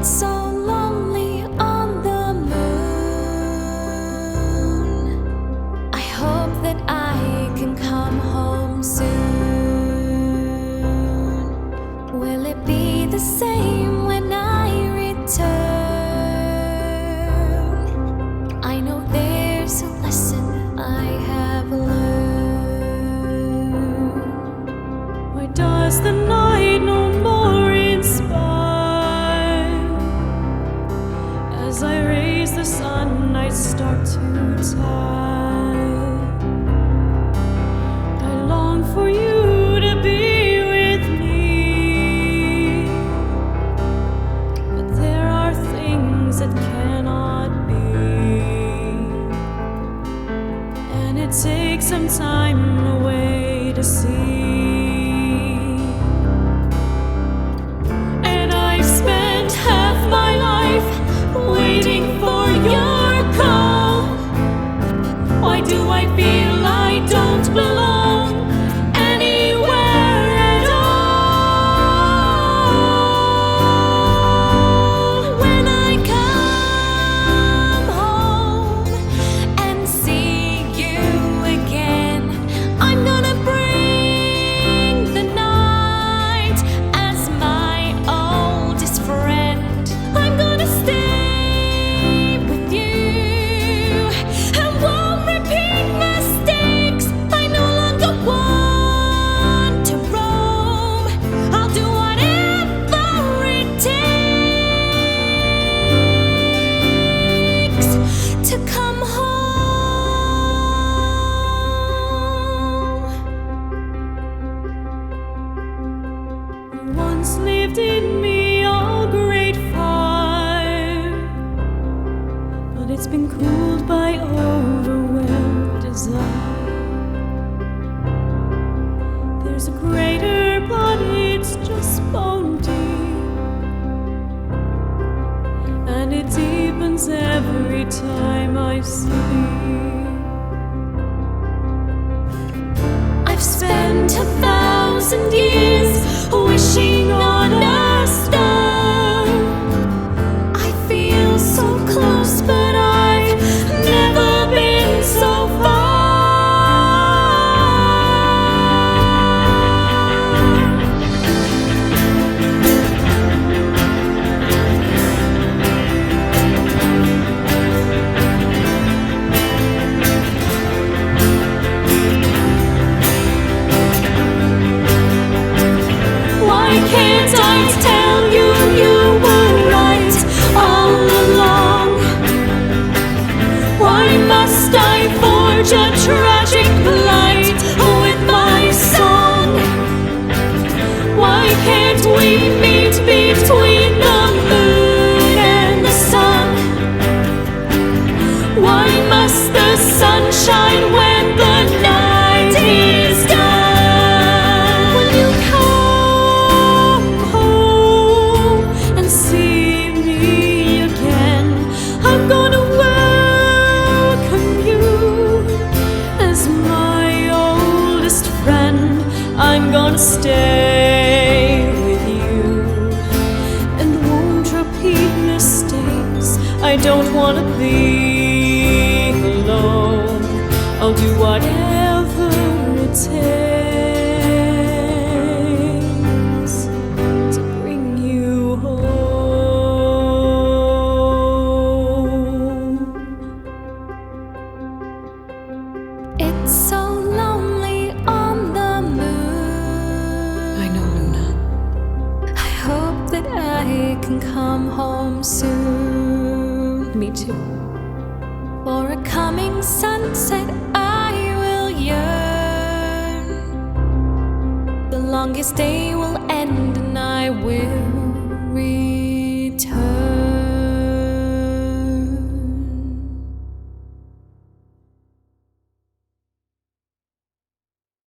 It's so lonely on the moon. I hope that I can come home soon. Will it be the same when I return? I know there's a lesson I have learned. Why does the night no more inspire? As I raise the sun, I start to tire. I long for you to be with me, but there are things that cannot be, and it takes some time away to see. And I've spent half my life waiting for your call. Why do I feel I don't belong anywhere at all? When I come home and see you again, I'm gonna bring the night as my oldest friend. I'm gonna stay with you and won't repeat mistakes. I no longer want to roam. I'll do whatever it takes to come home. You once lived in me, all great fire, but it's been cooled by overwhelmed desire. There's a greater, but it's just bone deep, and it deepens every time I sleep. I've spent 1,000 years wishing on a star. I feel so close, but I've never been so far. Why can't I tell you you were right all along? Why must I forge a tragic plight with my song? Why can't we meet between the moon and the sun? Why must the sun shine when the night is done? When you come home and see me again, I'm gonna welcome you as my oldest friend. I'm gonna stay with you and won't repeat mistakes. I don't wanna be alone. I'll do whatever it takes to bring you home. It's so lonely on the moon. I know, Luna. I hope that I can come home soon. Me too. For a coming sunset, I will yearn. The longest day will